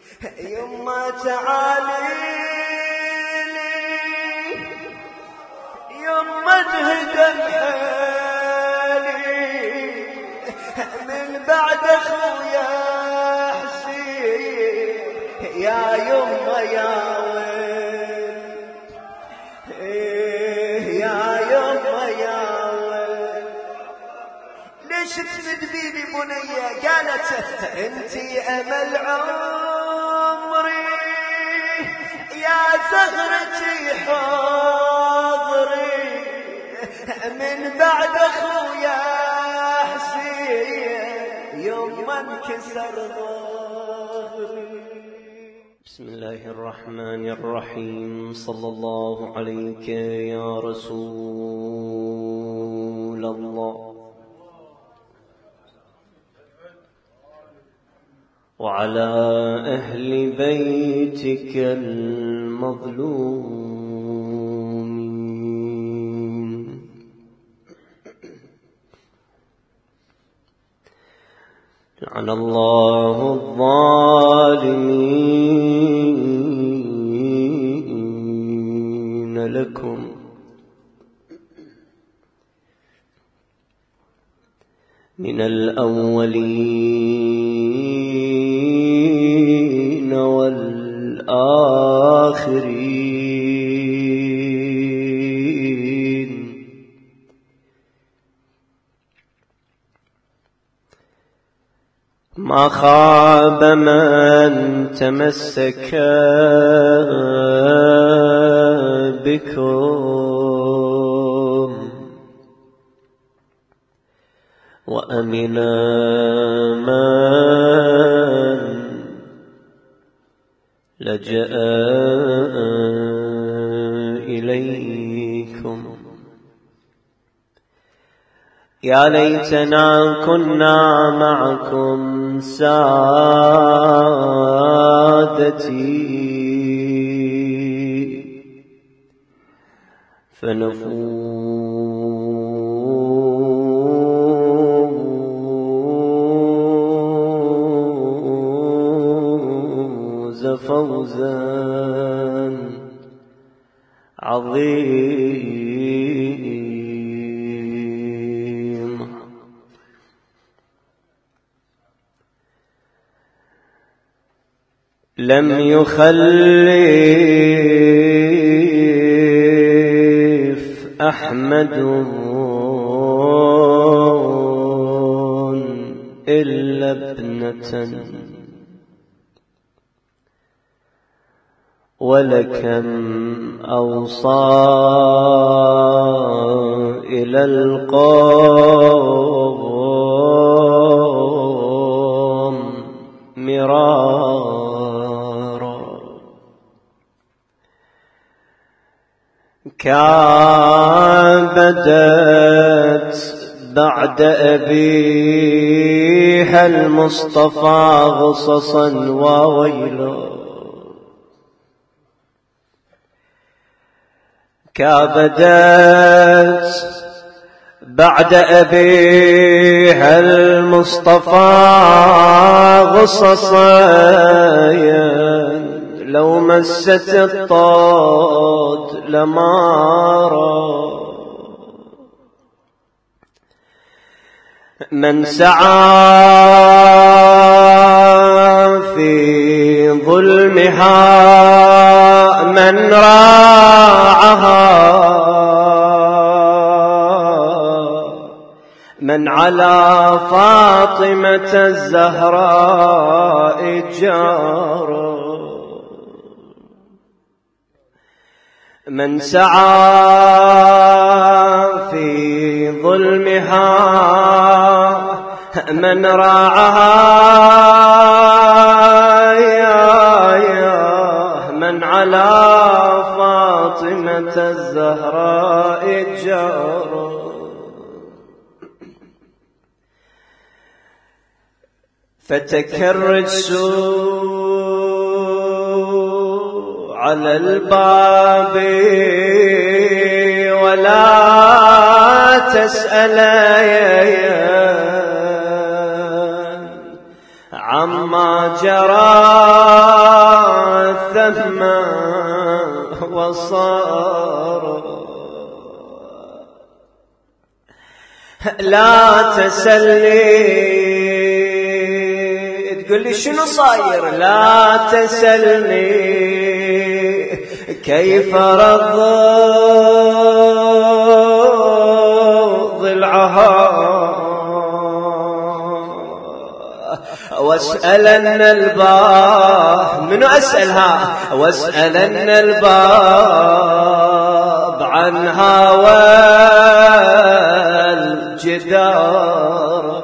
يما تعالي يما تهدى حالي من بعد اخويا حسين يا يما يا ويل يا يما يا ويل. ليش تندبيني بنية؟ قالت انتي امل عمري يا زهرتي حاضري من بعد اخويا حسين يوم انكسر ظهري. بسم الله الرحمن الرحيم. صلى الله عليك يا رسول الله وعلى أهل بيتك المظلومين. لعن الله الظالمين لكم من الأولين والآخرين. ما خاب من تمسك بكم وأمن من لجأ إليكم. يا ليتنا كنا معكم سادتي فنفوز فوزا عظيما. لم يخلف أحمد إلا ابنة ولكم أوصى إلى القوم مرارا. كابدت بعد أبيها المصطفى غصصا وويلا. كابدت بعد أبيها المصطفى غصصا لو مست الطود لمارا. من سعى في ظلمها من راعها من على فاطمة الزهراء جار. من سعى في ظلمها من راعها من على فاطمة الزهراء جار. فتكرس على الباب ولا تسأل عما جرى البصر لا تسلني تقول لي شنو صاير لا تسلني كيف رض ضلعها واسألن الباب منو أسألها واسألن الباب عنها والجدار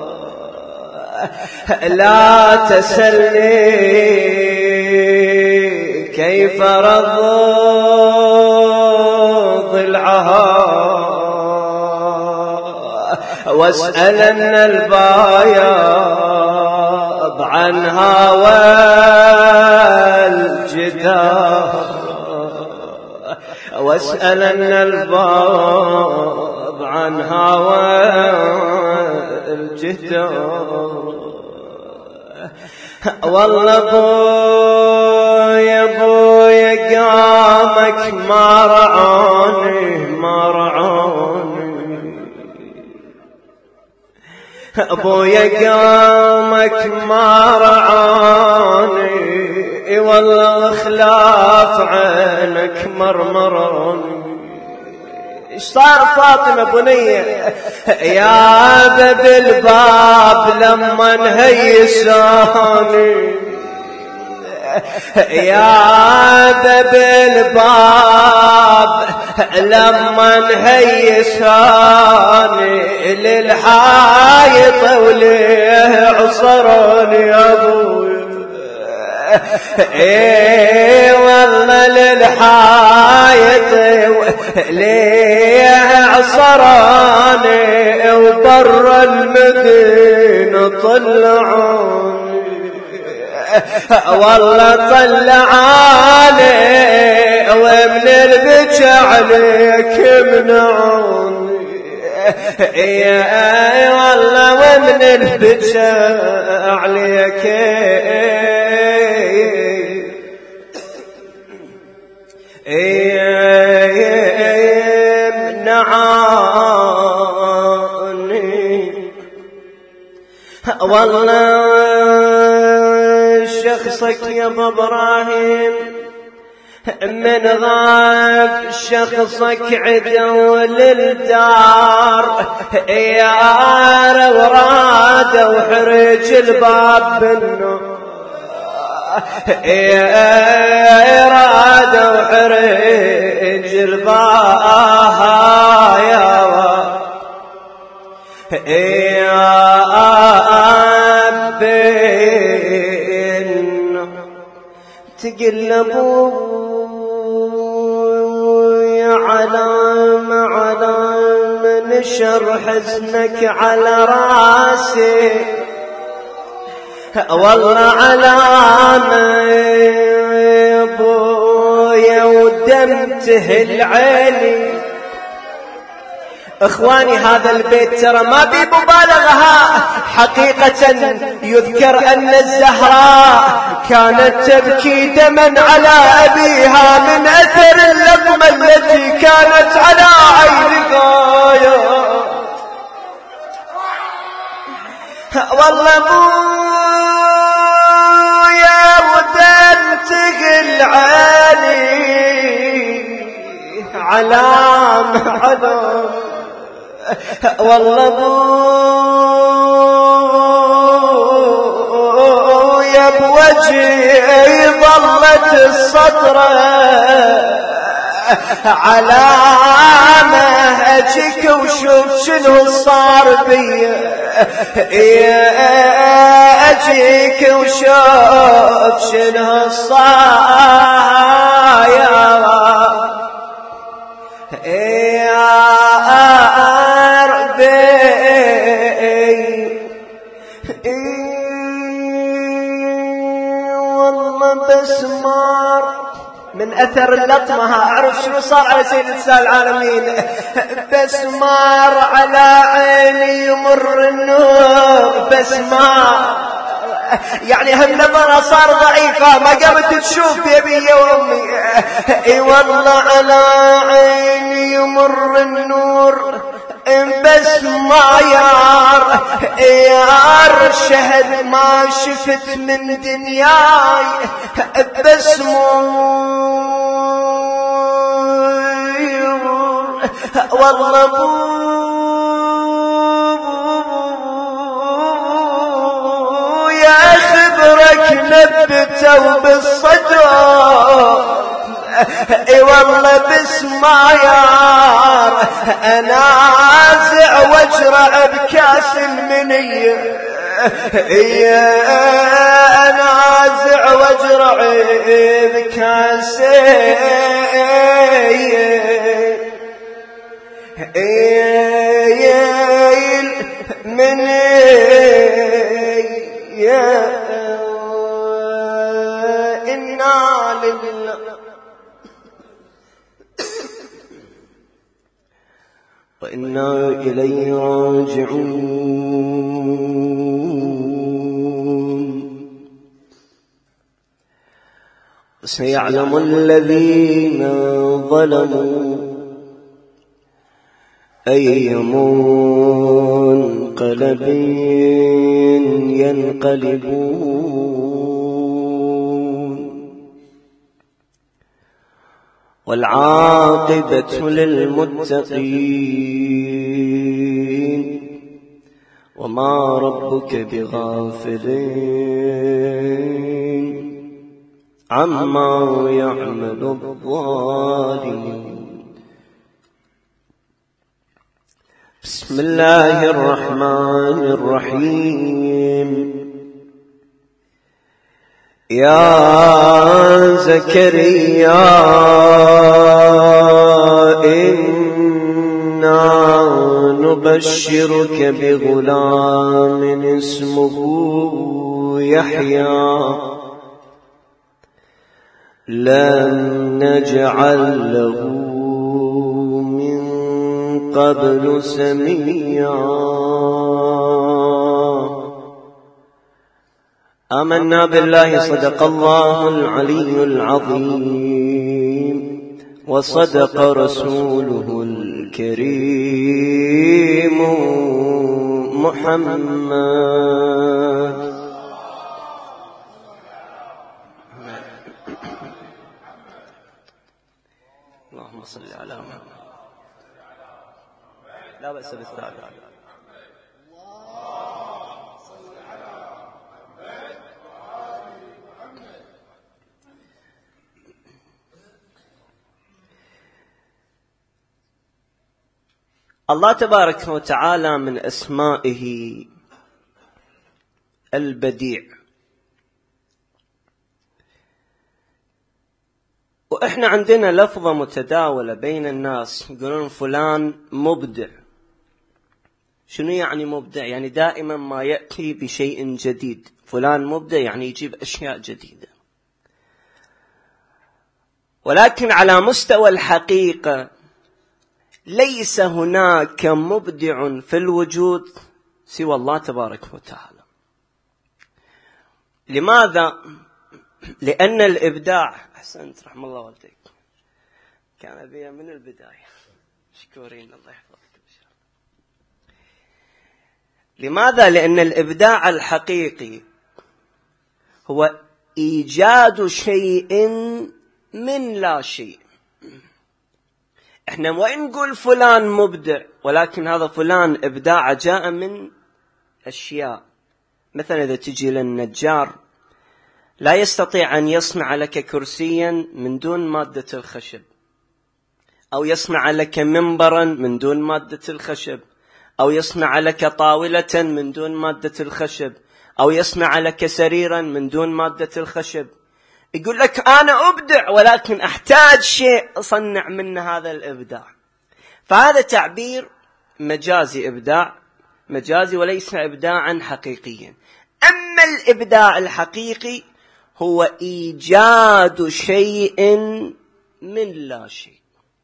لا تسلني كيف رض ضلعها واسألن الباب عنها والجدار واسألن الباب عنها والجدار والله ابويا قامك ما رعاني ابويا قامك ما رعاني والله خلاف عينك مرمراني. ايش صار فاطمة بنية يا باب الباب لما انهيساني يا باب الباب لما انهيساني للحايط وليه عصراني يا ابوي والله للحايط ليه عصراني وبر المدينة طلعوني والله طلعاني ومن البكى عليك منعوني والله ومن البكى عليك منعوني والله شخصك يا ابو ابراهيم من غاب شخصك عدو للدار يا وراد وحرج الباب بالنار يا راد وحرج الباب يا تقلبوا يا علام نشر حزنك على راسي والله علامة يا ابويا ودمته العيني. اخواني هذا البيت ترى ما بي مبالغة حقيقة يذكر ان الزهراء كانت تبكي دما على ابيها من اثر اللطمة التي كانت على عين غاية. والله ابويا ودمتك العالي علام والله ابويا بوجهي ظلت الصدرة علامة اجيك وشوف شنو صار بي اجيك وشوف شنو صار يا والله بسمار من اثر اللطمة اعرف شنو صار على سيد نساء العالمين. بسمار على عيني يمر النور بسمار يعني هالنظرة صار ضعيفة ما قامت تشوف يا بي يا أمي اي والله على عيني يمر النور بس ما يار شهد ما شفت من دنياي بس والله يا خبرك نبته بالصدر اي والله بس ما يار انازع واجرع بكاس المنيه انازع واجرع بكاس من إنا لله وإنا إليه راجعون سيعلم الذين ظلموا أي منقلب ينقلبون والعاقبة للمتقين وما ربك بغافل عما يعمل الظالمون. بسم الله الرحمن الرحيم. يا زكريا إنا نبشرك بغلام اسمه يحيى لم نجعل له قبل سميا آمنا بالله صدق الله العلي العظيم وصدق رسوله الكريم محمد. اللهم صل على محمد. لا بأس بالثالث. الله تبارك وتعالى من أسمائه البديع، وإحنا عندنا لفظة متداولة بين الناس يقولون فلان مبدع. شنو يعني مبدع؟ يعني دائما ما يأتي بشيء جديد. فلان مبدع يعني يجيب أشياء جديدة. ولكن على مستوى الحقيقة ليس هناك مبدع في الوجود سوى الله تبارك وتعالى. لماذا؟ لأن الإبداع، أحسنت رحم الله والديك، كان بي من البداية، مشكورين الله يحفظكم إن شاء الله. لماذا؟ لأن الإبداع الحقيقي هو إيجاد شيء من لا شيء. احنا وإن نقول فلان مبدع، ولكن هذا فلان إبداع جاء من أشياء. مثلا إذا تجي للنجار لا يستطيع أن يصنع لك كرسيا من دون مادة الخشب، أو يصنع لك منبرا من دون مادة الخشب، أو يصنع لك طاولة من دون مادة الخشب، أو يصنع لك سريرا من دون مادة الخشب. يقول لك أنا أبدع ولكن أحتاج شيء أصنع منه هذا الإبداع. فهذا تعبير مجازي، إبداع مجازي وليس إبداعا حقيقيا. أما الإبداع الحقيقي هو إيجاد شيء من لا شيء،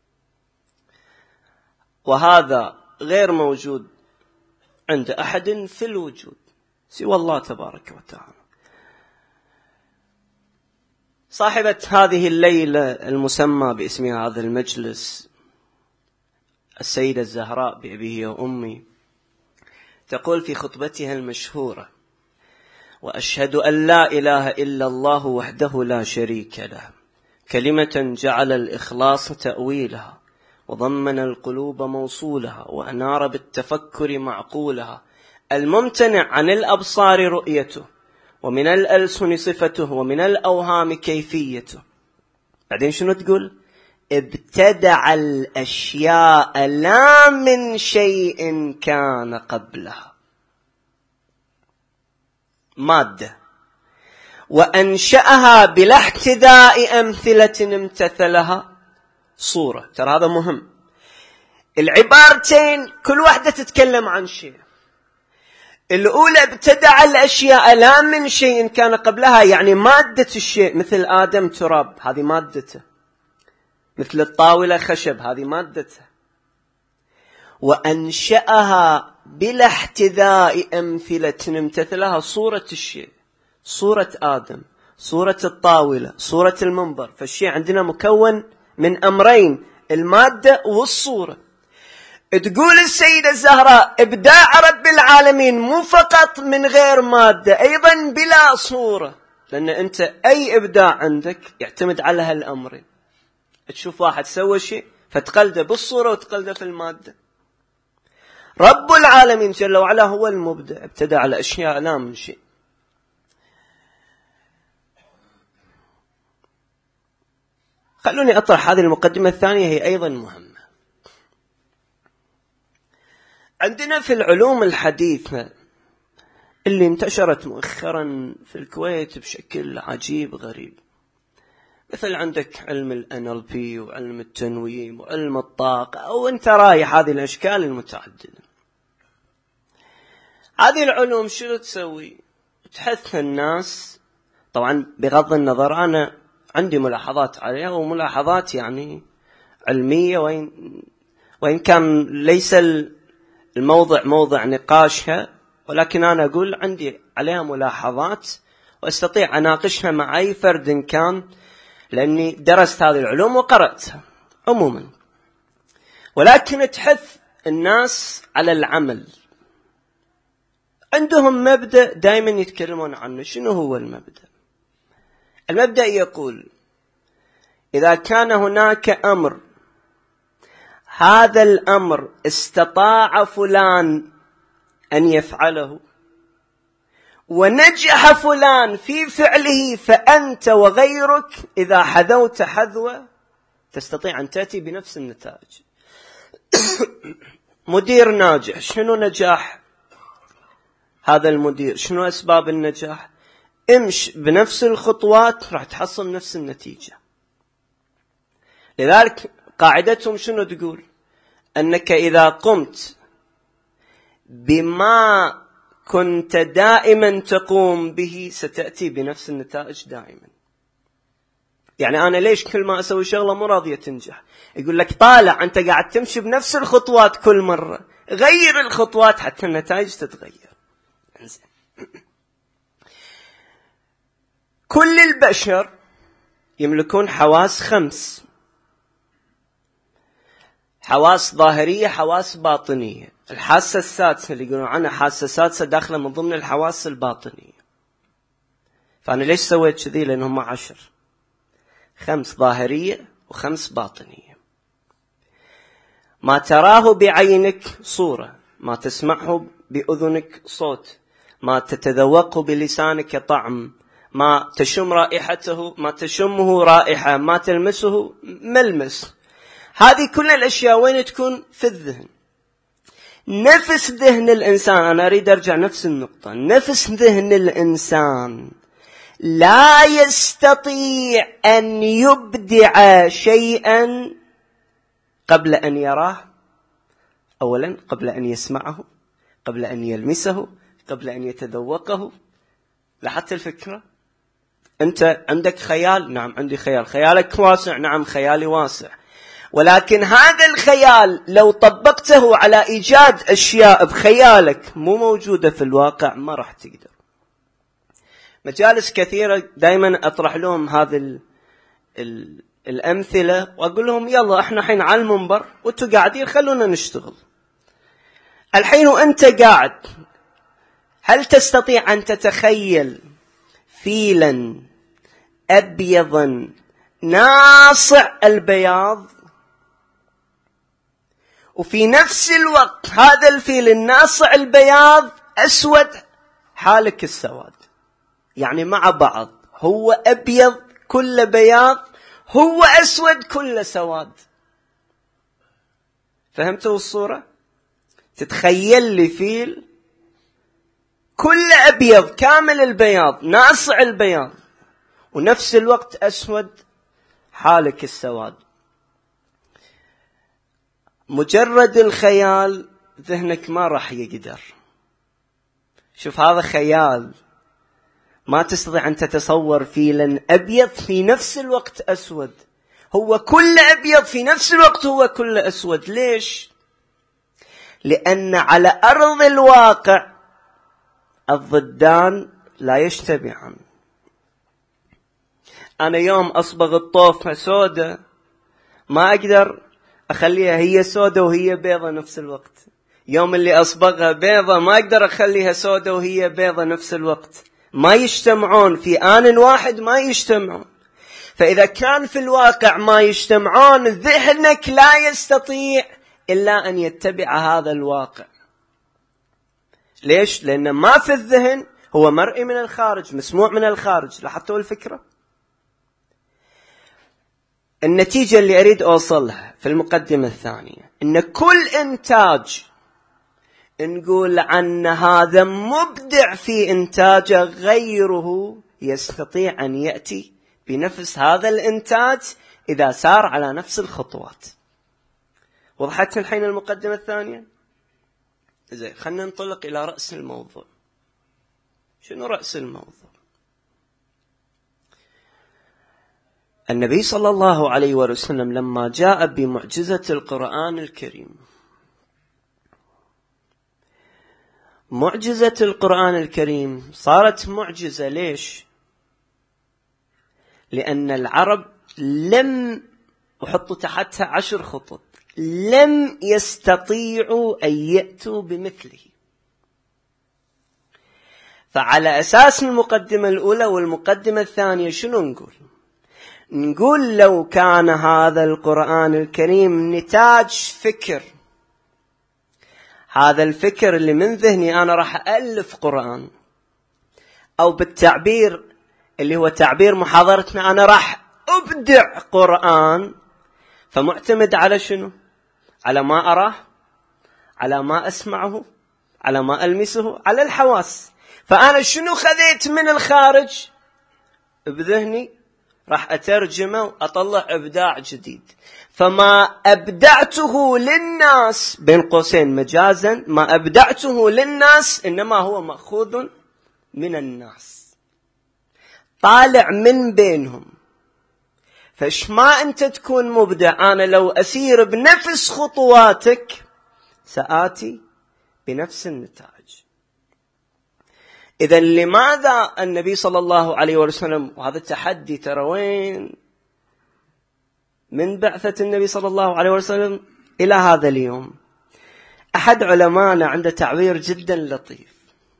وهذا غير موجود عند أحد في الوجود سوى الله تبارك وتعالى. صاحبة هذه الليلة المسمى باسم هذا المجلس السيدة الزهراء بأبيه وأمي تقول في خطبتها المشهورة: وأشهد أن لا إله إلا الله وحده لا شريك له، كلمة جعل الإخلاص تأويلها، وضمن القلوب موصولها، وأنار بالتفكر معقولها، الممتنع عن الأبصار رؤيته، ومن الألسن صفته، ومن الأوهام كيفيته. بعدين شنو تقول؟ ابتدع الأشياء لا من شيء كان قبلها، مادة، وأنشأها بلا احتذاء أمثلة امتثلها صورة. ترى هذا مهم، العبارتين كل واحدة تتكلم عن شيء. الأولى ابتدع الأشياء لا من شيء كان قبلها، يعني مادة الشيء، مثل آدم تراب، هذه مادته، مثل الطاولة خشب، هذه مادته. وأنشأها بلا احتذاء أمثلة امتثلها صورة الشيء، صورة آدم، صورة الطاولة، صورة المنبر. فالشيء عندنا مكون من أمرين، المادة والصورة. تقول السيدة الزهراء إبداع رب العالمين مو فقط من غير مادة، أيضا بلا صورة، لأن أنت أي إبداع عندك يعتمد على هالأمرين. تشوف واحد سوى شيء فتقلده بالصورة وتقلده في المادة. رب العالمين جل وعلا هو المبدع، ابتدع الأشياء لا من شيء. خلوني أطرح هذه المقدمة الثانية، هي أيضا مهمة. عندنا في العلوم الحديثة اللي انتشرت مؤخرا في الكويت بشكل عجيب غريب، مثل عندك علم ال NLP وعلم التنويم وعلم الطاقة، أو أنت رايح هذه الأشكال المتعددة. هذه العلوم شو تسوي؟ تحث الناس، طبعا بغض النظر أنا عندي ملاحظات عليها، وملاحظات يعني علمية، وإن كان ليس الموضع موضع نقاشها، ولكن أنا أقول عندي عليها ملاحظات وأستطيع أناقشها مع أي فرد كان، لأني درست هذه العلوم وقرأتها عموما. ولكن تحث الناس على العمل. عندهم مبدأ دائما يتكلمون عنه. شنو هو المبدأ؟ المبدأ يقول: إذا كان هناك أمر، هذا الأمر استطاع فلان أن يفعله ونجح فلان في فعله، فأنت وغيرك إذا حذوت حذوة تستطيع أن تأتي بنفس النتائج. مدير ناجح، شنو نجاح هذا المدير؟ شنو أسباب النجاح؟ امش بنفس الخطوات راح تحصل نفس النتيجة. لذلك قاعدتهم شنو تقول؟ أنك إذا قمت بما كنت دائما تقوم به ستأتي بنفس النتائج دائما. يعني أنا ليش كل ما أسوي شغلة مو راضية تنجح؟ يقول لك طالع أنت قاعد تمشي بنفس الخطوات كل مرة، غير الخطوات حتى النتائج تتغير. كل البشر يملكون حواس 5: حواس ظاهرية، حواس باطنية. الحاسة السادسة اللي يقولون عنها حاسة سادسة داخلة من ضمن الحواس الباطنية. فأنا ليش سويت كذي؟ لأنهم 10: 5 ظاهرية و5 باطنية. ما تراه بعينك صورة، ما تسمعه بأذنك صوت، ما تتذوقه بلسانك طعم، ما تشم رائحته، ما تشمه رائحة، ما تلمسه ملمس. هذه كل الأشياء وين تكون؟ في الذهن. نفس ذهن الإنسان، أنا أريد أرجع نفس النقطة، نفس ذهن الإنسان لا يستطيع أن يبدع شيئا قبل أن يراه أولا، قبل أن يسمعه، قبل أن يلمسه، قبل أن يتذوقه. لاحظت الفكرة؟ أنت عندك خيال؟ نعم عندي خيال. خيالك واسع؟ نعم خيالي واسع. ولكن هذا الخيال لو طبقته على إيجاد أشياء بخيالك مو موجودة في الواقع ما راح تقدر. مجالس كثيرة دائما أطرح لهم هذه الأمثلة وأقول لهم يلا إحنا حين على المنبر وأنتوا قاعدين خلونا نشتغل. الحين وأنت قاعد هل تستطيع أن تتخيل فيلا أبيضا ناصع البياض، وفي نفس الوقت هذا الفيل الناصع البياض أسود حالك السواد؟ يعني مع بعض هو أبيض كل بياض، هو أسود كل سواد. فهمتوا الصورة؟ تتخيل لي فيل كل أبيض كامل البياض ناصع البياض ونفس الوقت أسود حالك السواد. مجرد الخيال ذهنك ما راح يقدر. شوف هذا خيال، ما تستطيع أن تتصور فيلا أبيض في نفس الوقت أسود، هو كل أبيض في نفس الوقت هو كل أسود. ليش؟ لأن على أرض الواقع الضدان لا يجتمعان. أنا يوم أصبغ الطوفة سودة ما أقدر أخليها هي سودة وهي بيضة نفس الوقت. يوم اللي أصبغها بيضة ما أقدر أخليها سودة وهي بيضة نفس الوقت. ما يجتمعون في آن واحد، ما يجتمعون. فإذا كان في الواقع ما يجتمعون، ذهنك لا يستطيع إلا أن يتبع هذا الواقع. ليش؟ لأن ما في الذهن هو مرئي من الخارج، مسموع من الخارج. لاحظتوا الفكرة؟ النتيجة اللي أريد أوصلها في المقدمة الثانية إن كل إنتاج نقول عن هذا مبدع في إنتاجه، غيره يستطيع أن يأتي بنفس هذا الإنتاج إذا سار على نفس الخطوات. وضحت الحين المقدمة الثانية؟ زين، خلنا ننطلق إلى رأس الموضوع. شنو رأس الموضوع؟ النبي صلى الله عليه وسلم لما جاء بمعجزة القرآن الكريم، معجزة القرآن الكريم صارت معجزة. ليش؟ لأن العرب لم، وحطوا تحتها 10 خطوط، لم يستطيعوا أن يأتوا بمثله. فعلى أساس المقدمة الأولى والمقدمة الثانية شنو نقول؟ نقول لو كان هذا القرآن الكريم نتاج فكر، هذا الفكر اللي من ذهني أنا راح ألف قرآن، أو بالتعبير اللي هو تعبير محاضرتنا أنا راح أبدع قرآن، فمعتمد على شنو؟ على ما أراه، على ما أسمعه، على ما ألمسه، على الحواس. فأنا شنو خذيت من الخارج بذهني؟ راح أترجمه وأطلع إبداع جديد. فما أبدعته للناس بين قوسين مجازا، ما أبدعته للناس إنما هو مأخوذ من الناس، طالع من بينهم. فش ما أنت تكون مبدع، أنا لو أسير بنفس خطواتك سآتي بنفس النتائج. إذا لماذا النبي صلى الله عليه وسلم، وهذا التحدي ترى وين من بعثة النبي صلى الله عليه وسلم إلى هذا اليوم؟ أحد علماءنا عنده تعبير جدا لطيف،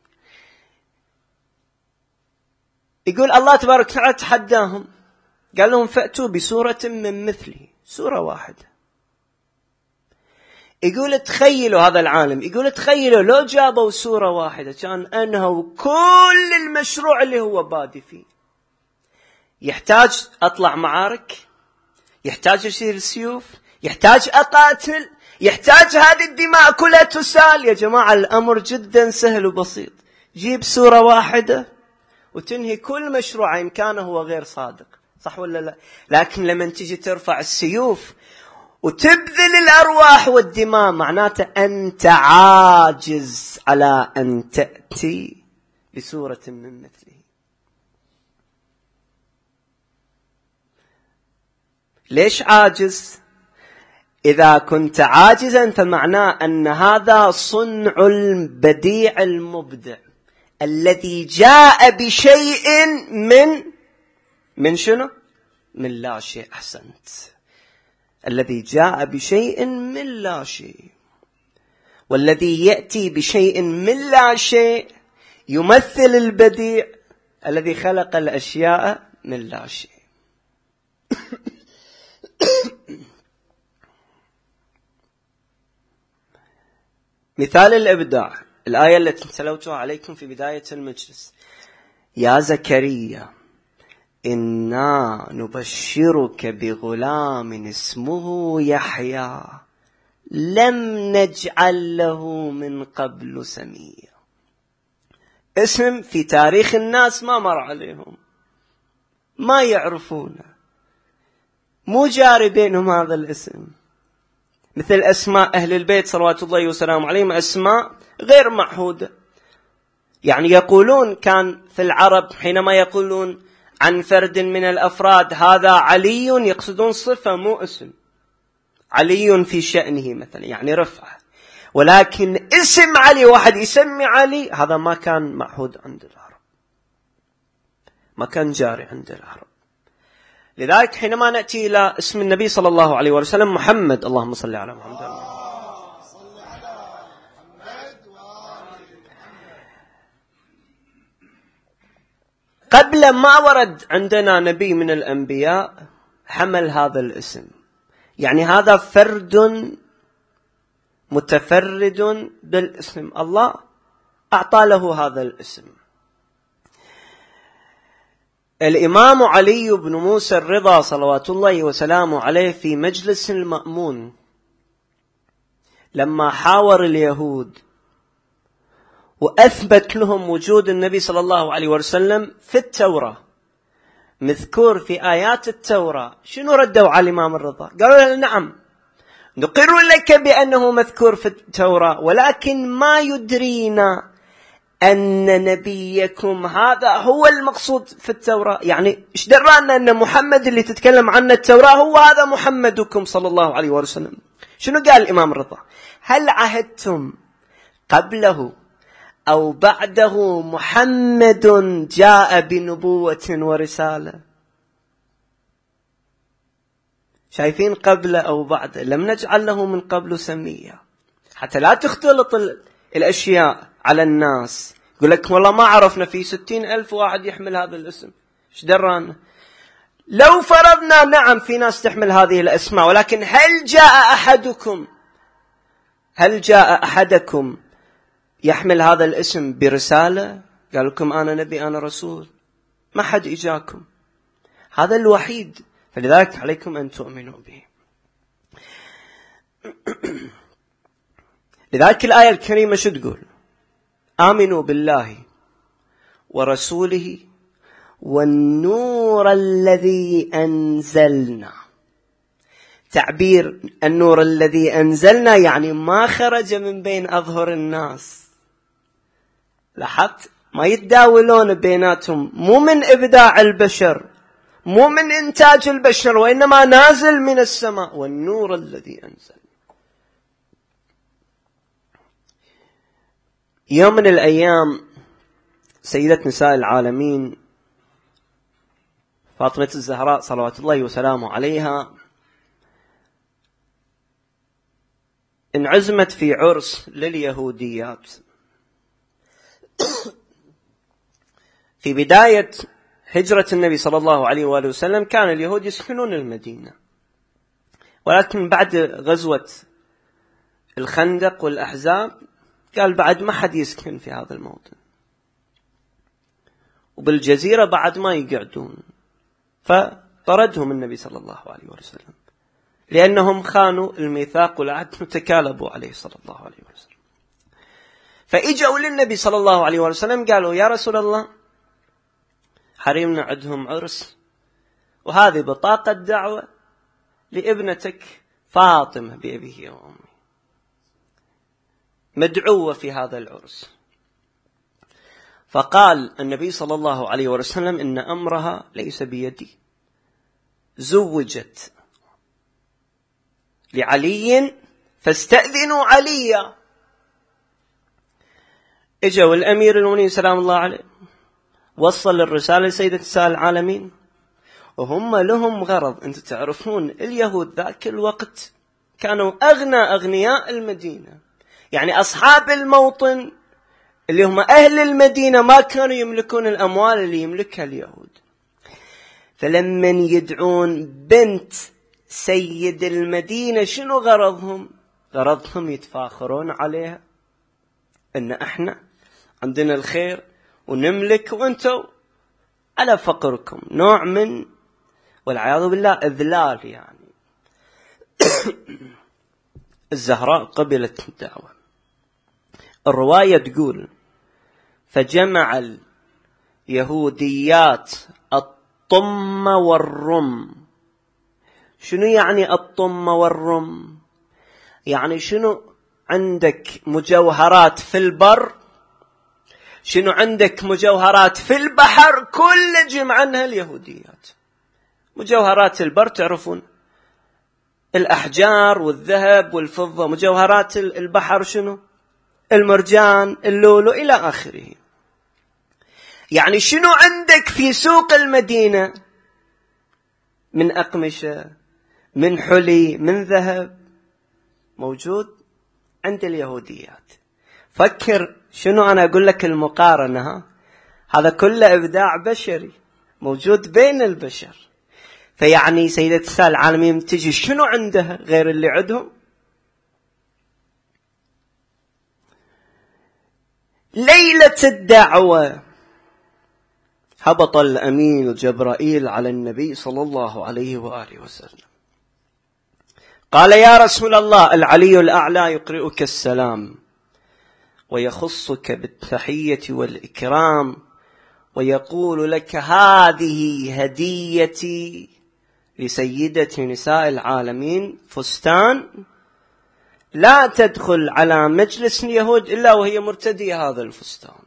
يقول الله تبارك وتعالى تحداهم، قال لهم فأتوا بسورة من مثله، سورة واحدة. يقول تخيلوا هذا العالم، يقول تخيلوا لو جابوا سورة واحدة كان أنهوا كل المشروع اللي هو بادي فيه. يحتاج أطلع معارك، يحتاج أشيل السيوف، يحتاج أقاتل، يحتاج هذه الدماء كلها تسال. يا جماعة الأمر جدا سهل وبسيط، جيب سورة واحدة وتنهي كل مشروع. إن كان هو غير صادق، صح ولا لا؟ لكن لما تيجي ترفع السيوف وتبذل الأرواح والدماء، معناته أنت عاجز على أن تأتي بسورة من مثله. ليش عاجز؟ إذا كنت عاجزا فمعناه أن هذا صنع البديع المبدع الذي جاء بشيء من شنو؟ من لا شيء. أحسنت. الذي جاء بشيء من لا شيء، والذي يأتي بشيء من لا شيء يمثل البديع الذي خلق الأشياء من لا شيء. مثال الإبداع الآية التي تلوتها عليكم في بداية المجلس: يا زكريا إنا نبشرك بغلام اسمه يحيى لم نجعل له من قبل سميا. اسم في تاريخ الناس ما مر عليهم، ما يعرفونه، مو جاري بينهم هذا الاسم، مثل أسماء أهل البيت صلوات الله وسلامه عليهم أسماء غير معهودة. يعني يقولون كان في العرب حينما يقولون عن فرد من الأفراد هذا علي يقصدون صفة مو اسم، علي في شأنه مثلا يعني رفعه، ولكن اسم علي واحد يسمي علي هذا ما كان معهود عند العرب، ما كان جاري عند العرب. لذلك حينما نأتي إلى اسم النبي صلى الله عليه وسلم محمد، اللهم صل على محمد، قبل ما ورد عندنا نبي من الأنبياء حمل هذا الاسم، يعني هذا فرد متفرد بالاسم، الله أعطى له هذا الاسم. الإمام علي بن موسى الرضا صلوات الله وسلامه عليه في مجلس المأمون لما حاور اليهود وأثبت لهم وجود النبي صلى الله عليه وسلم في التوراة، مذكور في آيات التوراة، شنو ردوا على الإمام الرضا؟ قالوا له نعم نقر لك بأنه مذكور في التوراة، ولكن ما يدرينا أن نبيكم هذا هو المقصود في التوراة. يعني إيش درانا أن محمد اللي تتكلم عنه التوراة هو هذا محمدكم صلى الله عليه وسلم؟ شنو قال الإمام الرضا؟ هل عهدتم قبله أو بعده محمد جاء بنبوة ورسالة؟ شايفين قبل أو بعد؟ لم نجعل له من قبل سميا، حتى لا تختلط الأشياء على الناس. يقول لك والله ما عرفنا في 60,000 واحد يحمل هذا الاسم، ايش درانا؟ لو فرضنا نعم في ناس تحمل هذه الأسماء، ولكن هل جاء أحدكم يحمل هذا الاسم برسالة؟ قال لكم أنا نبي أنا رسول، ما حد إجاكم، هذا الوحيد، فلذلك عليكم أن تؤمنوا به. لذلك الآية الكريمة شو تقول؟ آمنوا بالله ورسوله والنور الذي أنزلنا. تعبير النور الذي أنزلنا يعني ما خرج من بين أظهر الناس. لاحظت؟ ما يتداولون بيناتهم، مو من إبداع البشر، مو من إنتاج البشر، وإنما نازل من السماء، والنور الذي أنزل. يوم من الأيام سيدة نساء العالمين فاطمة الزهراء صلوات الله وسلامه عليها انعزمت في عرس لليهوديات. في بداية هجرة النبي صلى الله عليه وآله وسلم كان اليهود يسكنون المدينة، ولكن بعد غزوة الخندق والأحزاب قال بعد ما حد يسكن في هذا الموطن، وبالجزيرة بعد ما يقعدون، فطردهم النبي صلى الله عليه وسلم لأنهم خانوا الميثاق والعهد وتكالبوا عليه صلى الله عليه وسلم. فإجوا للنبي صلى الله عليه وسلم قالوا يا رسول الله حريمنا عندهم عرس، وهذه بطاقة دعوة لابنتك فاطمة بأبيه وأمي مدعوة في هذا العرس. فقال النبي صلى الله عليه وسلم إن أمرها ليس بيدي، زوجت لعلي فاستأذنوا عليا. اجوا الأمير المؤمنين سلام الله عليه وصل الرسالة لسيدة نساء العالمين، وهم لهم غرض. أنتم تعرفون اليهود ذاك الوقت كانوا أغنى أغنياء المدينة، يعني أصحاب الموطن اللي هم أهل المدينة ما كانوا يملكون الأموال اللي يملكها اليهود. فلما يدعون بنت سيد المدينة شنو غرضهم؟ غرضهم يتفاخرون عليها أن احنا عندنا الخير ونملك وانتو على فقركم، نوع من والعياذ بالله إذلال يعني. الزهراء قبلت الدعوة. الرواية تقول فجمع اليهوديات الطم والرم. شنو يعني الطم والرم؟ يعني شنو عندك مجوهرات في البر، شنو عندك مجوهرات في البحر، كل جمعنها اليهوديات. مجوهرات البر تعرفون الأحجار والذهب والفضة، مجوهرات البحر شنو؟ المرجان اللولو إلى آخره. يعني شنو عندك في سوق المدينة من أقمشة، من حلي، من ذهب، موجود عند اليهوديات. فكر شنو أنا أقول لك المقارنة، هذا كله إبداع بشري موجود بين البشر. فيعني سيدة نساء العالمين تجي شنو عندها غير اللي عندهم؟ ليلة الدعوة هبط الأمين جبرائيل على النبي صلى الله عليه وآله وسلم، قال يا رسول الله العلي الأعلى يقرئك السلام ويخصك بالتحية والإكرام ويقول لك هذه هديتي لسيدة نساء العالمين، فستان لا تدخل على مجلس اليهود إلا وهي مرتدية هذا الفستان.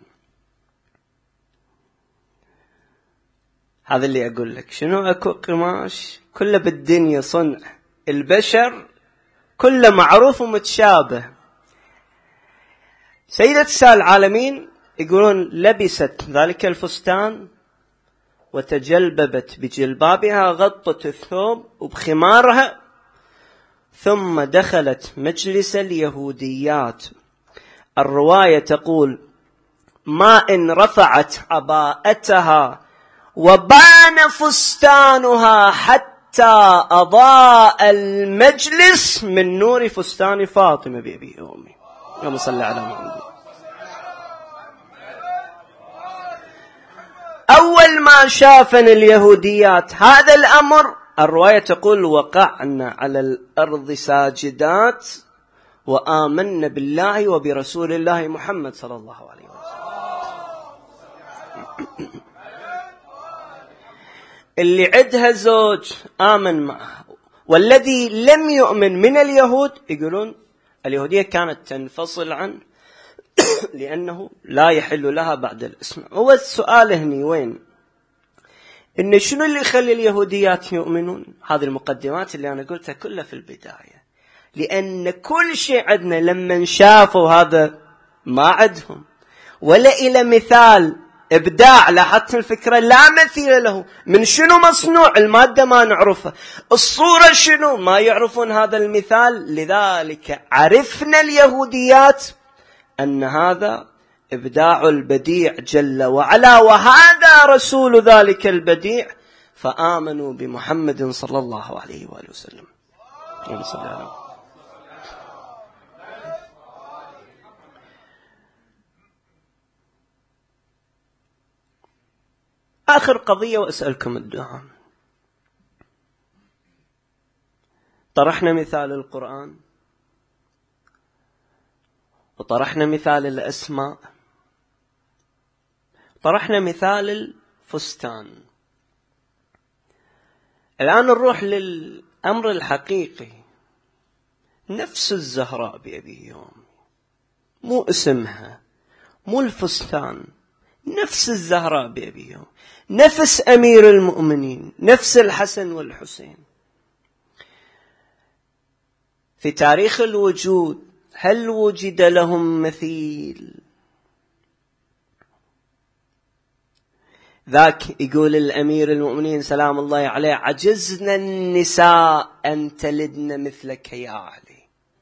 هذا اللي أقول لك شنو، أكو قماش كله بالدنيا صنع البشر، كله معروف ومتشابه. سيدة نساء العالمين يقولون لبست ذلك الفستان وتجلببت بجلبابها، غطت الثوب وبخمارها، ثم دخلت مجلس اليهوديات. الرواية تقول ما إن رفعت عباءتها وبان فستانها حتى أضاء المجلس من نور فستان فاطمة بأبي أمي. اللهم صل على محمد. أول ما شافن اليهوديات هذا الأمر، الرواية تقول وقعنا على الأرض ساجدات وآمنا بالله وبرسول الله محمد صلى الله عليه وسلم. اللي عندها زوج آمن معها، والذي لم يؤمن من اليهود يقولون اليهودية كانت تنفصل عنه لأنه لا يحل لها بعد الإسلام. هو السؤال هني وين؟ إن شنو اللي يخلي اليهوديات يؤمنون؟ هذه المقدمات اللي أنا قلتها كلها في البداية، لأن كل شيء عندنا لما شافوا هذا ما عندهم ولا إلى مثال إبداع. لاحظت الفكرة لا مثيل له. من شنو مصنوع؟ المادة ما نعرفها، الصورة شنو ما يعرفون هذا المثال. لذلك عرفنا اليهوديات أن هذا إبداع البديع جل وعلا، وهذا رسول ذلك البديع، فآمنوا بمحمد صلى الله عليه وآله وسلم. آخر قضية وأسألكم الدعاء. طرحنا مثال القرآن وطرحنا مثال الأسماء، طرحنا مثال الفستان. الآن نروح للأمر الحقيقي. نفس الزهراء بأبي يوم، مو اسمها، مو الفستان، نفس الزهراء بأبي يوم، نفس أمير المؤمنين، نفس الحسن والحسين. في تاريخ الوجود هل وجد لهم مثيل؟ ذاك يقول الأمير المؤمنين سلام الله عليه: عجزنا النساء أن تلدن مثلك يا علي.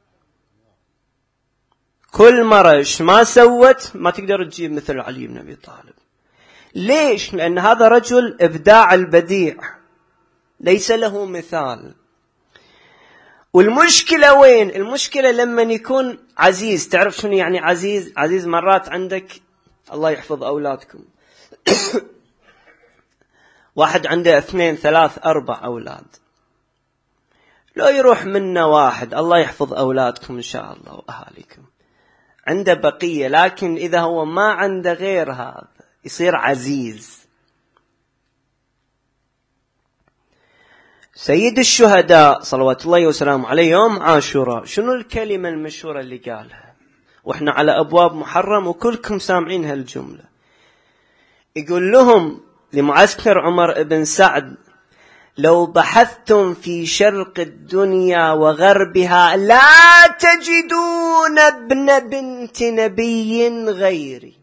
كل مرة ما سوت ما تقدر تجيب مثل علي بن أبي طالب. ليش؟ لأن هذا رجل إبداع البديع، ليس له مثال. والمشكلة وين؟ المشكلة لما يكون عزيز. تعرف شنو يعني عزيز؟ عزيز مرات عندك، الله يحفظ أولادكم واحد عنده 2 3 4 أولاد، لو يروح منا واحد، الله يحفظ أولادكم إن شاء الله وأهاليكم، عنده بقية. لكن إذا هو ما عنده غير هذا يصير عزيز. سيد الشهداء صلوات الله وسلامه عليه يوم عاشوراء شنو الكلمة المشهورة اللي قالها؟ وإحنا على أبواب محرم وكلكم سامعين هالجملة. يقول لهم لمعسكر عمر بن سعد: لو بحثتم في شرق الدنيا وغربها لا تجدون ابن بنت نبي غيري.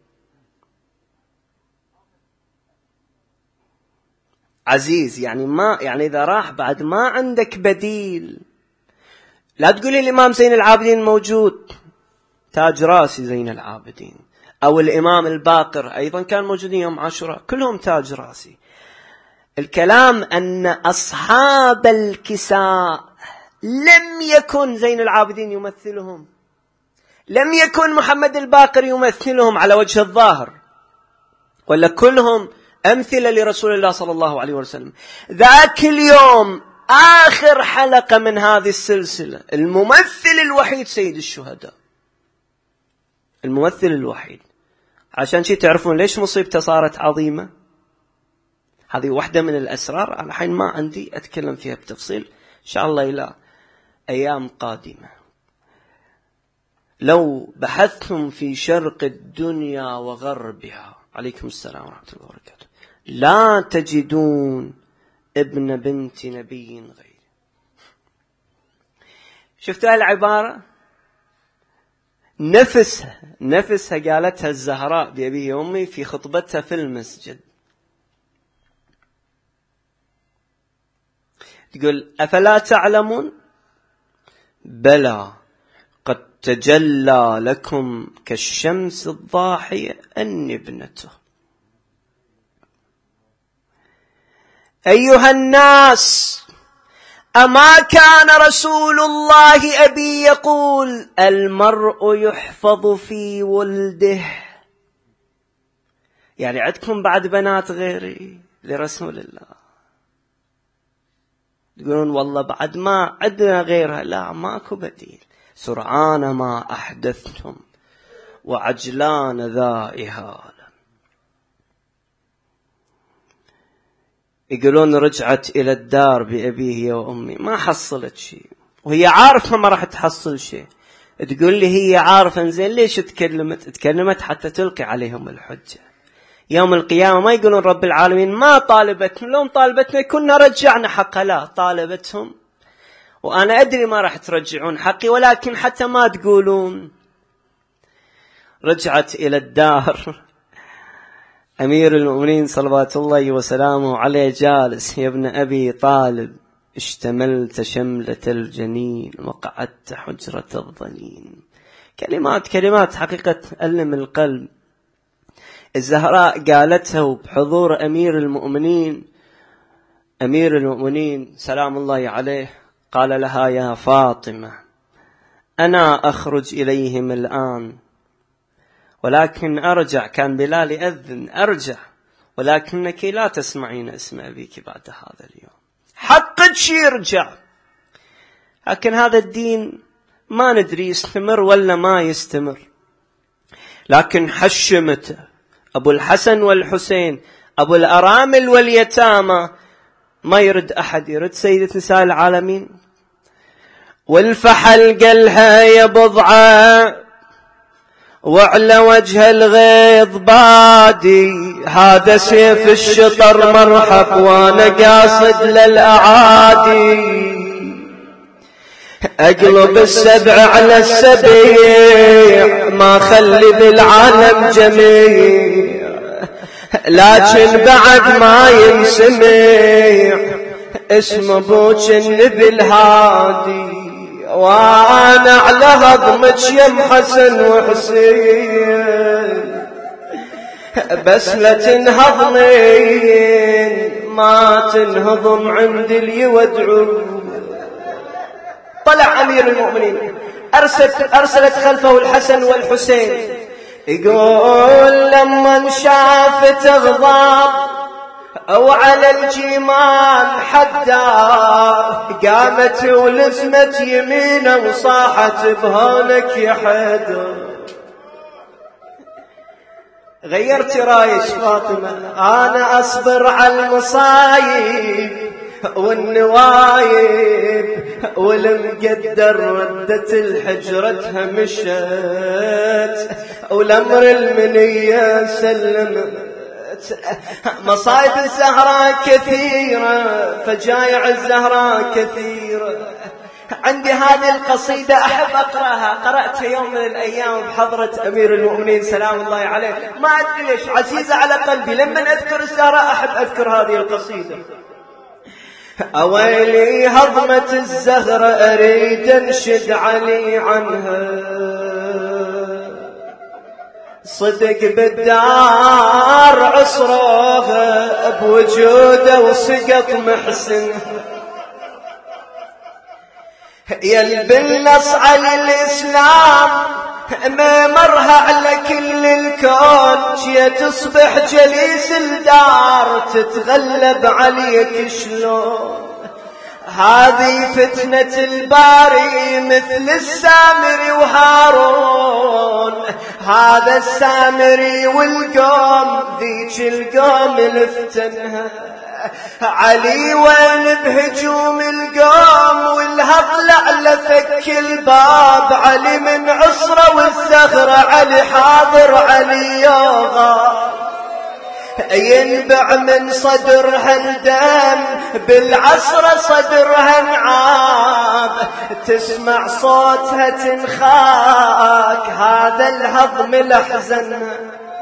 عزيز يعني ما يعني إذا راح بعد ما عندك بديل. لا تقولي الإمام زين العابدين موجود، تاج راسي زين العابدين، أو الإمام الباقر أيضا كان موجودين يوم عاشوراء، كلهم تاج راسي. الكلام أن أصحاب الكساء لم يكن زين العابدين يمثلهم، لم يكن محمد الباقر يمثلهم على وجه الظاهر، ولا كلهم أمثلة لرسول الله صلى الله عليه وسلم. ذاك اليوم آخر حلقة من هذه السلسلة، الممثل الوحيد سيد الشهداء، الممثل الوحيد. عشان شي تعرفون ليش مصيبته صارت عظيمة. هذه واحدة من الأسرار، على حين ما عندي أتكلم فيها بتفصيل إن شاء الله إلى أيام قادمة. لو بحثتم في شرق الدنيا وغربها، عليكم السلام ورحمة الله وبركاته، لا تجدون ابن بنت نبي غير. شفتوا العبارة؟ نفسها قالتها الزهراء بأبي وأمي في خطبتها في المسجد. تقول: أفلا تعلمون؟ بلى قد تجلى لكم كالشمس الضاحية أني ابنته. أيها الناس، أما كان رسول الله أبي يقول: المرء يحفظ في ولده؟ يعني عندكم بعد بنات غيري لرسول الله؟ تقولون والله بعد ما عندنا غيرها. لا، ماكو بديل. سرعان ما أحدثتم وعجلان ذا إهالة. يقولون رجعت إلى الدار بأبيه وأمي، ما حصلت شيء، وهي عارفة ما راح تحصل شيء. تقول لي هي عارفة، زين ليش تكلمت حتى تلقي عليهم الحجة. يوم القيامة ما يقولون رب العالمين ما طالبتهم، لو طالبتنا كنا رجعنا حقها. لا، طالبتهم، وأنا أدري ما راح ترجعون حقي، ولكن حتى ما تقولون. رجعت إلى الدار، أمير المؤمنين صلوات الله وسلامه عليه جالس: يا ابن أبي طالب، اشتملت شملة الجنين وقعدت حجرة الظنين. كلمات حقيقة تألم القلب. الزهراء قالتها بحضور أمير المؤمنين سلام الله عليه. قال لها: يا فاطمة، أنا أخرج إليهم الآن، ولكن أرجع. كان بلال يأذن، أرجع، ولكنك لا تسمعين اسم أبيك بعد هذا اليوم. حقك يرجع، لكن هذا الدين ما ندري يستمر ولا ما يستمر. لكن حشمته أبو الحسن والحسين، أبو الأرامل واليتامى، ما يرد أحد، يرد سيدة نساء العالمين. والفحل قلها يا بضعة وعلى وجه الغيظ بادي، هذا سيف الشطر مرحب وانا قاصد للأعادي. اقلب السبع على السبيع، ما خلي بالعالم جميع، لكن بعد ما ينسمع اسم ابوك النبي الهادي، وانا على هضمك يم حسن وحسين، بس لا تنهضنين ما تنهضم عند اللي يودعون. طلع أمير المؤمنين أرسلت خلفه الحسن والحسين، يقول لما شافت غضاب أو على الجمال حدار، قامت ولزمت يمينه وصاحت بهونك يا حيدر. غيرت رايش فاطمة، أنا أصبر على المصايب والنوايب، والمقدر ردت الحجرتها مشت، والأمر المنية سلمت. مصايب الزهراء كثيرة، فجايع الزهراء كثيرة. عندي هذه القصيدة أحب أقرأها، قرأتها يوم من الأيام بحضرة أمير المؤمنين سلام الله عليه، ما أدري ليش عزيزة على قلبي، لما أذكر الزهراء أحب أذكر هذه القصيدة. أويلي هضمة الزهرة أريد أنشد علي عنها، صدق بالدار عصروها بوجوده وسقط محسن، يلبي النص على الإسلام ما مرها على كل الكون، جي تصبح جليس الدار تتغلب عليك شلون. هذه فتنة الباري مثل السامري وهارون، هذا السامري والقوم ذيك القوم لفتنها. علي وين بهجوم القوم والهضل على فك الباب، علي من عصره والزهرة علي حاضر علي يوغا، ينبع من صدرها الدم بالعصر صدرها نعاب، تسمع صوتها تنخاك هذا الهضم الأحزن.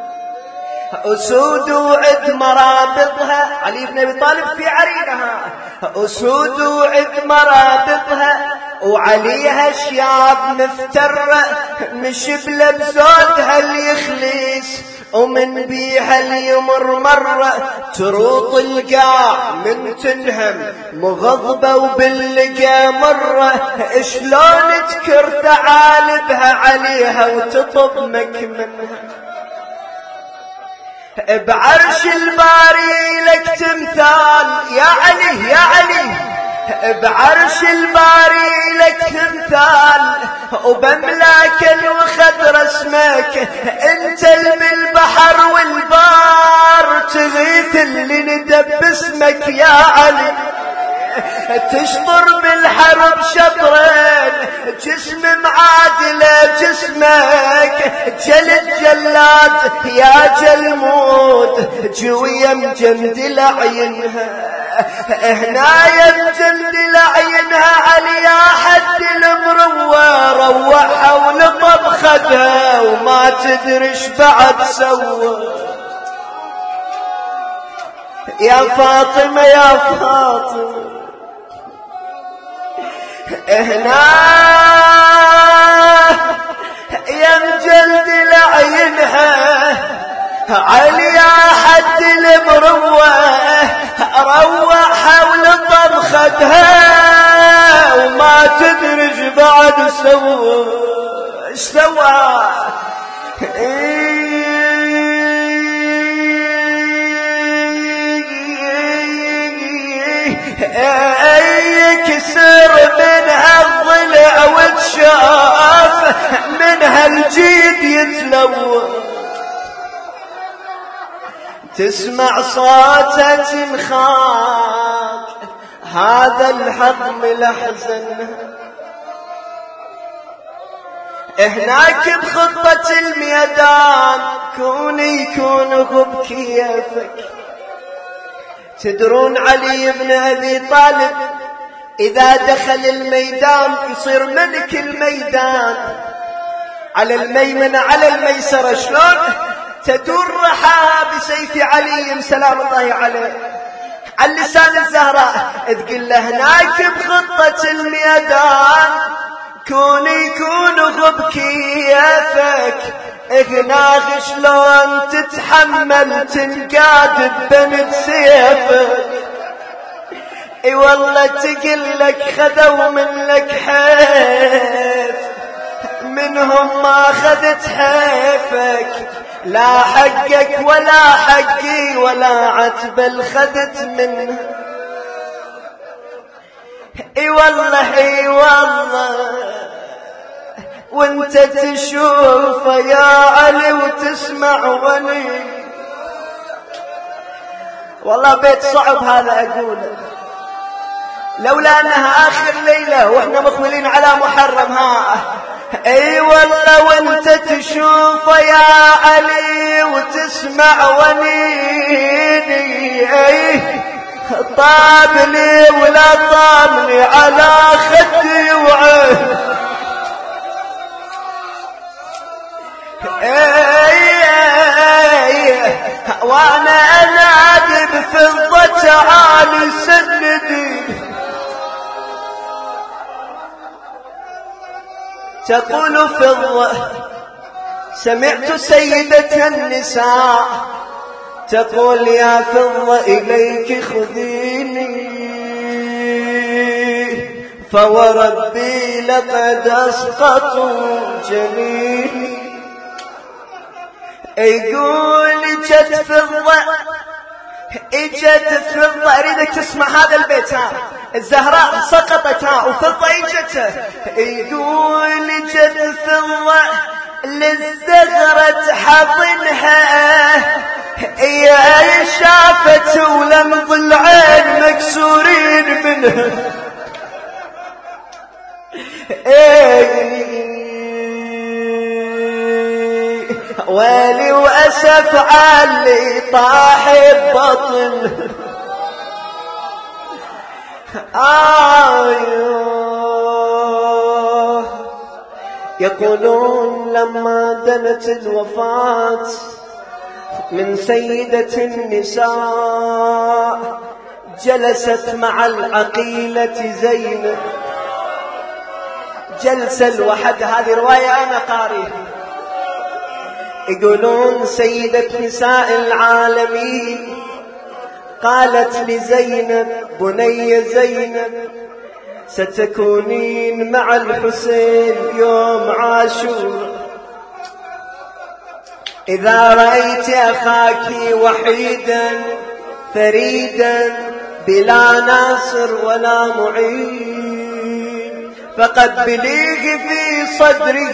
أسود وعد مرابطها، علي بن أبي طالب في عرينها، أسود وعد مرابطها وعليها شياب مفترة، مشبلة بزودها اليخليس ومن بيها اليمر مرة، تروط القاع من تنهم مغضبة وباللقا مرة، شلون تكر تعالبها عليها وتطمك منها. بعرش الباري لك تمثال يا علي يا علي، بعرش الباري لك تمثال وبملاك الوخد رسمك، انت اللي بالبحر والبار تغيث اللي ندب اسمك يا علي، تشطر بالحرب شطرين جسم معادلة جسمك، جلد جلاد يا جلمود جوية مجندل عينها، هنا يمجند لعينها علي يا حد المروة، روحها ولطب خدها وما تدريش بعد سوى. يا فاطمة يا فاطمة هنا يمجلد لعينها علي يا حد المروة، روحها ولطب خدها وما تدرج بعد سوى ايش سوى. يكسر منها الضلع وتشاف منها الجيد يتلوى، تسمع صوته تنخاك هذا الحضم الأحزن. هناك بخطة الميدان كوني يكون بكيفك، تدرون علي بن أبي طالب إذا دخل الميدان يصير ملك الميدان، على الميمنة على الميسرة، شلون تدور رحى بسيف علي سلام الله عليه على لسان الزهراء، تقول له هناك بخطة الميدان كوني يكون غب كيفك، هناك شلون تتحمل تنقاد ببند سيفك. اي والله تقلك خذوا منك حيف، منهم ما خذت حيفك، لا حقك ولا حقي ولا عتبل خذت منه. اي والله اي والله وانت تشوف يا علي وتسمع ولي. والله بيت صعب هذا اقوله، لولا انها اخر ليلة واحنا مقبلين على محرم. اي والله وانت تشوف يا علي وتسمع ونيني، اي طابني ولا طامني على خدي وعين. وانا انادي بفضة عالي سندي. تقول فضة سمعت سيدة النساء تقول يا فضة إليك خذيني، فوربي لقد أسقطوا جميلي. يقول جت فضة اجت فضة، اريدك تسمع هذا البيت. الزهراء سقطت وفضة اجت. يقول جت فضة للزغرة حضنها، يا شافت ولم ضلعين مكسورين منها. ويلي وأسف علي طاح ببطن. يقولون لما دنت الوفاة من سيدة النساء جلست مع العقيلة زينب جلسة الوحد. هذه رواية أنا قارئها. يقولون سيدة نساء العالمين قالت لزينب بني زينب ستكونين مع الحسين يوم عاشور، إذا رأيت أخاك وحيدا فريدا بلا ناصر ولا معين فقبليه في صدره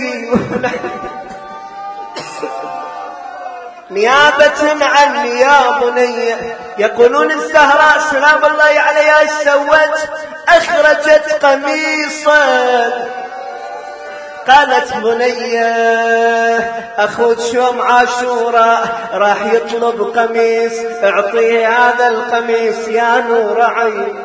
نيابة عني يا بني. يقولون الزهراء سلام الله عليها ايش سوت؟ اخرجت قميصا. قالت بني اخوك يوم عاشوراء راح يطلب قميص، اعطيه هذا القميص يا نور عين.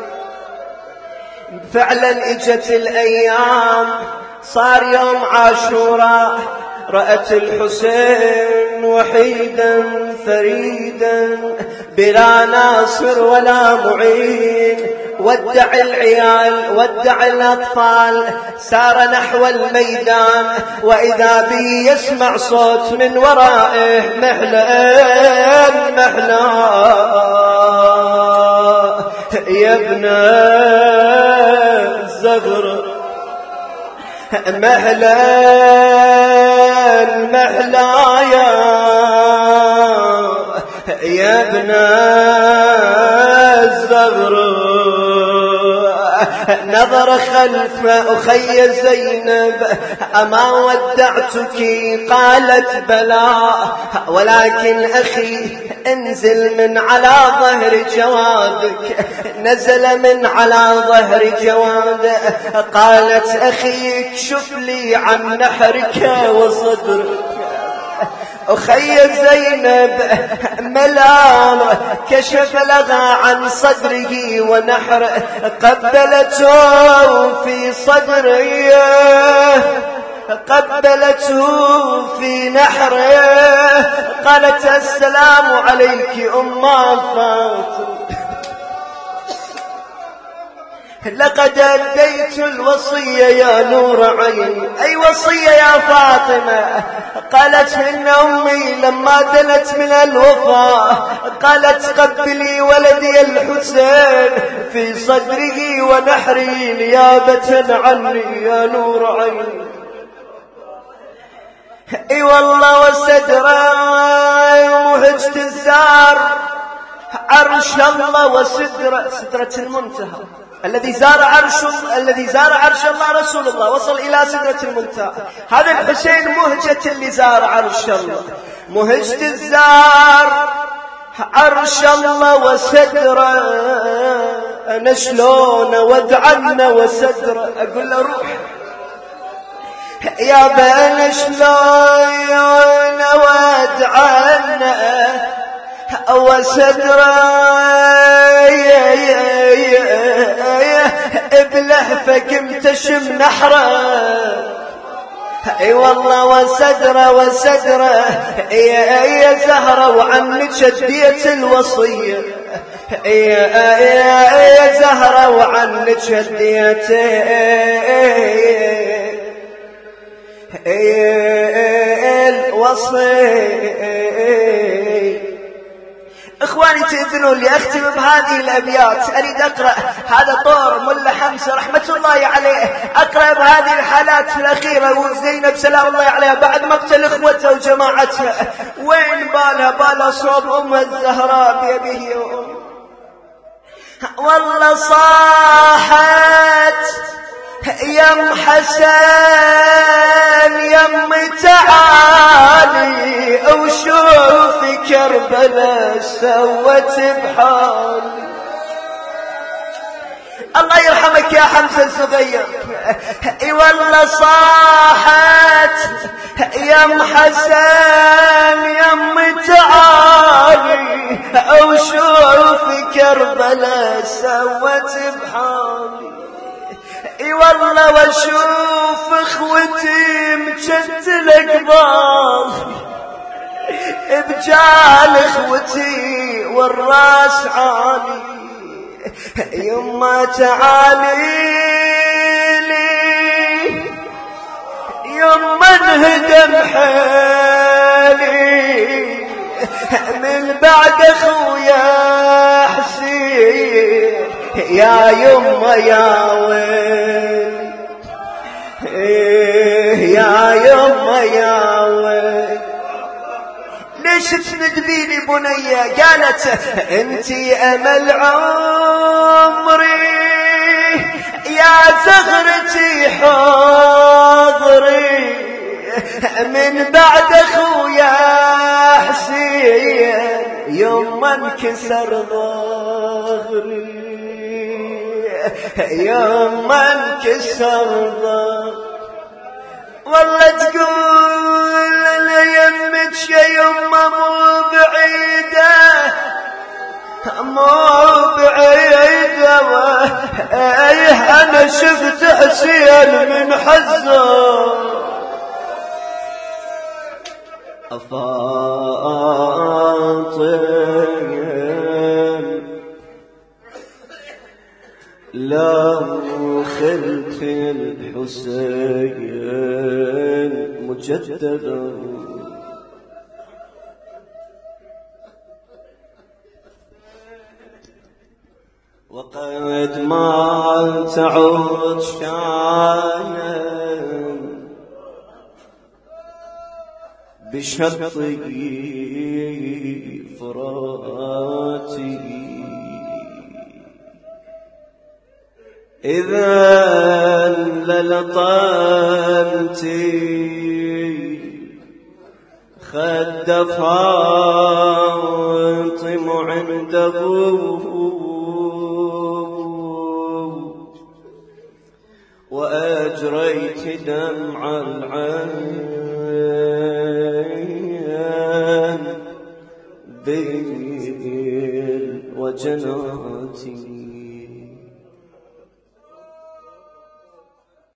فعلا اجت الايام، صار يوم عاشوراء، رأت الحسين وحيدا فريدا بلا ناصر ولا معين. ودع العيال ودع الأطفال، سار نحو الميدان، وإذا به يسمع صوت من ورائه محلان محلان يا ابن الزغر، محلان محلايا يا ابن الزغر. نظر خلف أخي زينب أما ودعتك؟ قالت بلى، ولكن أخي انزل من على ظهر جوادك. نزل من على ظهر جواده. قالت أخي اكشف لي عن نحرك وصدرك. أخي زينب ملام كشف لها عن صدره ونحره، قبلته في صدره قبلته في نحره قالت السلام عليك أم فاطمة لقد أديت الوصية يا نور عيني. أي وصية يا فاطمة؟ قالت إن أمي لما دنت من الوفاة قالت قبلي ولدي الحسين في صدره ونحري نيابة عني يا نور عيني. اي والله وصدره مهجة الزار عرش الله وسدرة سدرة المنتهى الذي زار عرش الله رسول الله وصل إلى سدرة المنتهى. هذا الحسين مهجة اللي زار عرش الله، مهجة الزار عرش الله وسدرة. أنا شلون ودعنا وسدرة أقول له روح يا بنا شلون ودعنا وسدرة بلهفة قمت شم نحره. اي والله وسدرة يا زهرة وعنك اديت الوصية يا زهرة وعنك اديت الوصية. اخواني تأذنوا لي اختم بهذه الابيات. اريد اقرأ هذا طور ملا حمزة رحمة الله عليه، اقرأ بهذه الحالات الاخيرة وزينب سلام الله عليها بعد مقتل اخوتها وجماعتها وين بالها صوب امها الزهراء بيبيه والله صاحت يم حسن يم تعالي وشوف كربلاء سوت بحالي. الله يرحمك يا حمزة الصغير. اي والله صاحت يم حسن يم تعالي وشوف كربلاء سوت بحالي. اي والله واشوف اخوتي مجتل قبال بجال اخوتي والراس عالي. يما تعالي لي يما انهدم حالي من بعد اخويا حسين يا يما يا ويل يا يما يا ويل. ليش تندبيني بنية؟ قالت انتي امل عمري يا زغرتي حاضري من بعد اخويا حسين يوم انكسر ظهري يوم انكسر ظهري. والله تقول ليمك يا يما مو بعيدة انا شفت حسين من حزه فاطم لو خلت الحسين مجددا وقد ما تعود شانا بشطي فراتي إذا للطمتي خد فاطم عنده وأجريت دمع العين بالوجنات